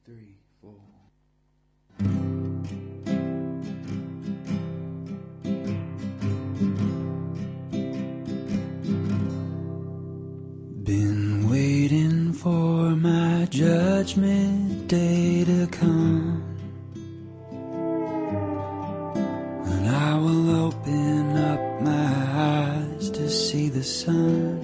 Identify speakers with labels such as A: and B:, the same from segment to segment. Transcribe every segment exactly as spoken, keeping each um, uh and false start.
A: three, four. Been waiting for my judgment day to come, and I will open up my eyes to see the sun,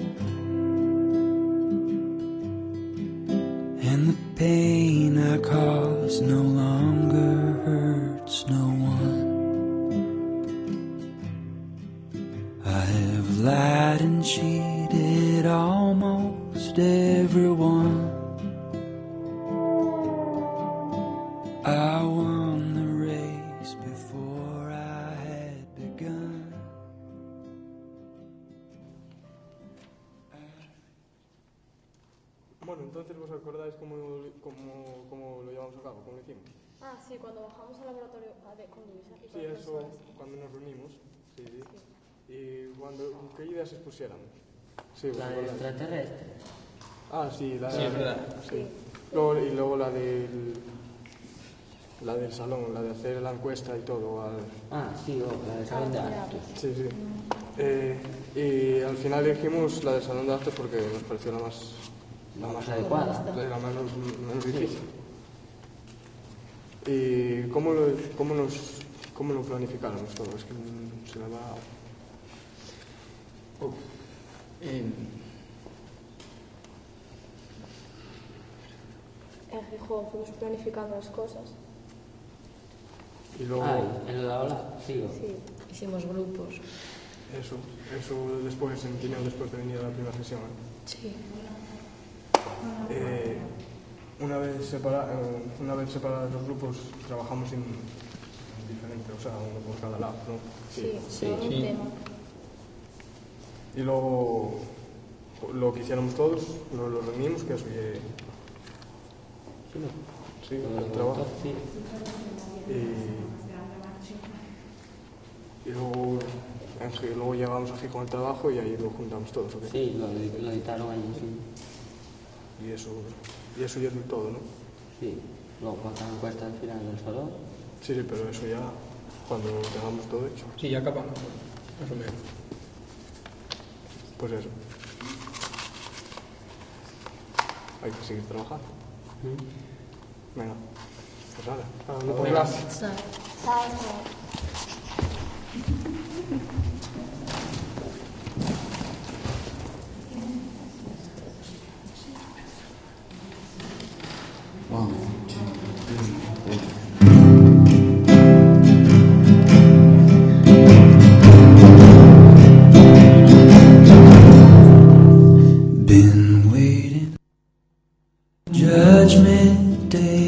A: and the pain I cause no longer hurts no one. I have lied and cheated almost everyone. I won the race before I had begun.
B: Bueno, entonces vos acordáis cómo, cómo, cómo lo llevamos a cabo, cómo lo hicimos.
C: Ah, sí, cuando bajamos al laboratorio ah, de, con Luisa. Y
B: Sí,
C: con
B: eso,
C: profesores.
B: cuando nos reunimos, sí, sí.
C: Sí.
B: Y cuando, ¿qué ideas expusieran? Sí, ¿vos
D: La de
B: acordáis?
D: extraterrestre.
B: Ah, sí, la
E: Sí, es verdad.
B: Sí. Luego, y luego la del, la del salón, la de hacer la encuesta y todo. Al,
D: Ah, sí, o la de salón de actos.
B: sí, sí. Eh, y al final elegimos la del salón de actos porque nos pareció la más,
D: La más adecuada.
B: la menos, menos difícil. ¿Y cómo lo, cómo nos, cómo lo planificáramos todo? Es que mm, se me va...
E: Uf. Eh,
C: En Gijón fuimos planificando las cosas.
B: Y luego...
D: Ah, en la ola, sigo.
C: Sí.
F: Hicimos grupos.
B: Eso, eso después, en Tineo, después de venir a la primera sesión. ¿eh?
F: Sí.
B: Eh, una, vez separa, eh, una vez separados los grupos, trabajamos en, en diferente, o sea, uno por cada lado, ¿no?
C: Sí,
D: Sí,
C: sobre un
E: sí.
C: tema.
B: Y luego, lo que hiciéramos todos, lo, lo reunimos, que eso que... Sí, ¿no? Sí,
D: Lo
B: el trabajo.
D: Sí.
B: Y, y luego, en Gi- luego llegamos a Gijón al trabajo y ahí lo juntamos todos, ¿ok?
D: Sí, lo, lo editaron allí, sí.
B: Y eso, y eso ya es todo, ¿no?
D: Sí. Luego con la encuesta al final del salón.
B: Sí, sí, pero eso ya cuando tengamos todo hecho.
E: sí, ya acabamos, más o menos.
B: Pues eso. Hay que seguir trabajando. Venga, pues nada, cada uno por
E: Venga.
B: clase.
F: ¿Sabes?
C: ¿Sabes?
A: One, two, three, four. Been waiting, judgment day